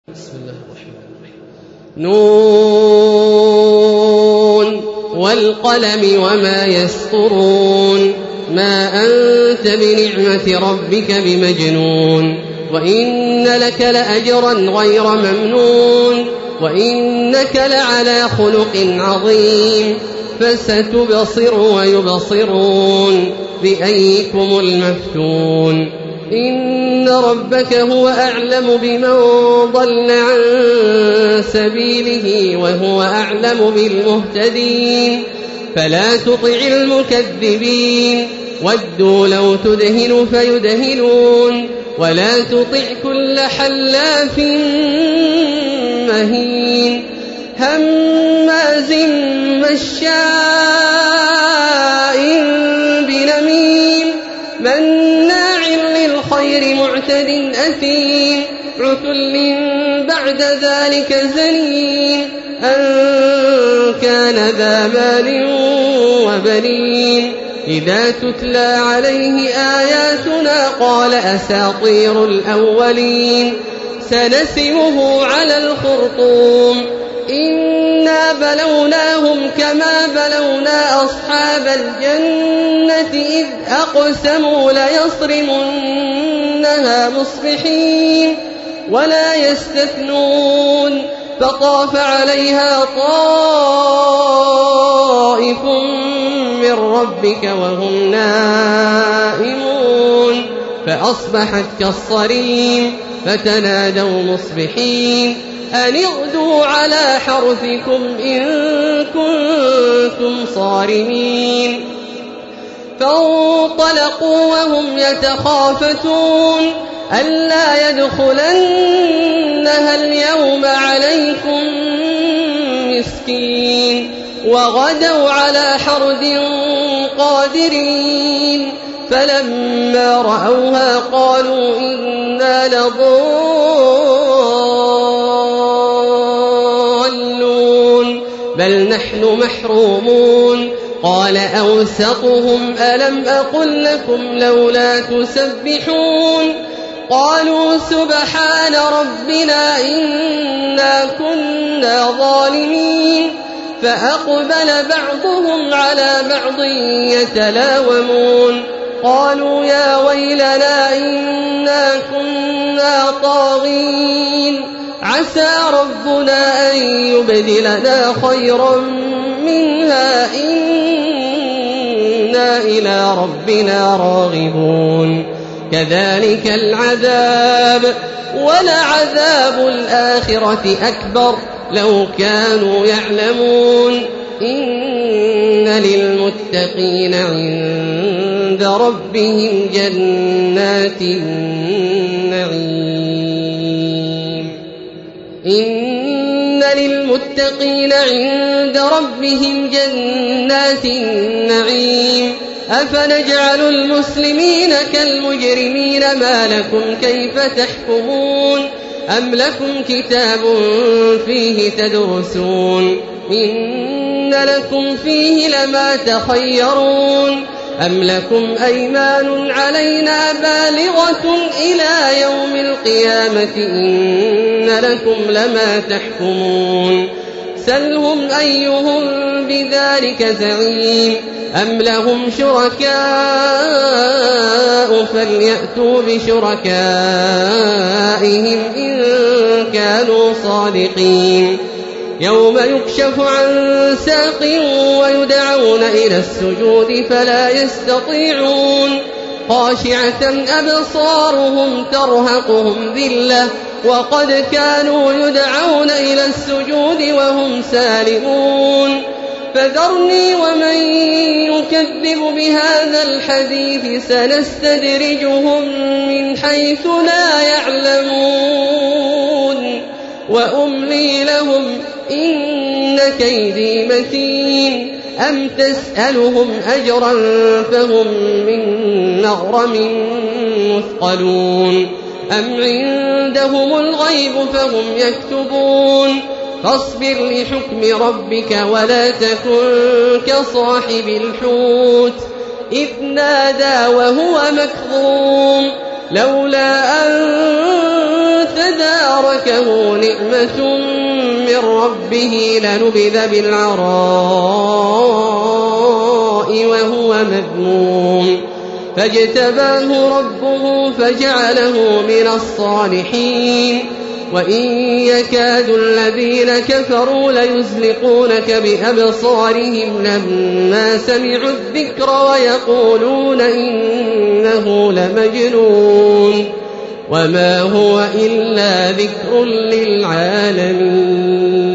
بسم الله الرحمن الرحيم. نون والقلم وما يسطرون ما أنت بنعمة ربك بمجنون وإن لك لأجرا غير ممنون وإنك لعلى خلق عظيم فستبصر ويبصرون بأيكم المفتون إن ربك هو أعلم بمن ضل عن سبيله وهو أعلم بالمهتدين فلا تطع المكذبين ودوا لو تدهن فيدهنون ولا تطع كل حلاف مهين هماز مشاء بنميم مناع للخير معتد أثيم عتل بعد ذلك زنيم أن كان ذا مال وبنين إذا تتلى عليه آياتنا قال أساطير الأولين سنسمه على الخرطوم إنا بلوناهم كما بلونا أصحاب الجنة إذ أقسموا ليصرمنها مصبحين ولا يستثنون فطاف عليها طائف من ربك وهم نائمون فأصبحت كالصريم فتنادوا مصبحين أن اغدوا على حرثكم إن كنتم صارمين فانطلقوا وهم يتخافتون ألا يدخلنها اليوم عليكم مسكين وغدوا على حرد قادرين فلما رأوها قالوا إنا لضالون بل نحن محرومون قال أوسطهم ألم أقل لكم لولا تسبحون قالوا سبحان ربنا إنا كنا ظالمين فأقبل بعضهم على بعض يتلاومون قالوا يا ويلنا إنا كنا طاغين عسى ربنا أن يبدلنا خيرا منها إنا إلى ربنا راغبون كذلك العذاب ولعذاب الآخرة أكبر لو كانوا يعلمون إن للمتقين عند ربهم جنات النعيم إن للمتقين عند ربهم جنات النعيم أفنجعل المسلمين كالمجرمين ما لكم كيف تحكمون أم لكم كتاب فيه تدرسون إن لكم فيه لما تخيرون أم لكم أيمان علينا بالغة إلى يوم القيامة إن لكم لما تحكمون سلهم أيهم بذلك زعيم أم لهم شركاء فليأتوا بشركائهم إن كانوا صادقين يوم يكشف عن ساق ويدعون إلى السجود فلا يستطيعون خاشعة أبصارهم ترهقهم ذلة وقد كانوا يدعون إلى السجود وهم سالمون فذرني ومن يكذب بهذا الحديث سنستدرجهم من حيث لا يعلمون وأملي لهم إن كيدي متين أم تسألهم أجرا فهم من مغرم مثقلون أم عندهم الغيب فهم يكتبون فاصبر لحكم ربك ولا تكن كصاحب الحوت إذ نادى وهو مكظوم لولا أن فَتَدَارَكَهُ نِعْمَةٌ مِّن رَّبِّهِ لَنُبِذَ بِالْعَرَاءِ وَهُوَ مَذْمُومٌ فَاجْتَبَاهُ رَبُّهُ فَجَعَلَهُ مِنَ الصَّالِحِينَ وَإِن يَكَادُ الَّذِينَ كَفَرُوا لَيُزْلِقُونَكَ بِأَبْصَارِهِمْ لَمَّا سَمِعُوا الذِّكْرَ وَيَقُولُونَ إِنَّهُ لَمَجْنُونٌ وَمَا هُوَ إِلَّا ذِكْرٌ لِّلْعَالَمِينَ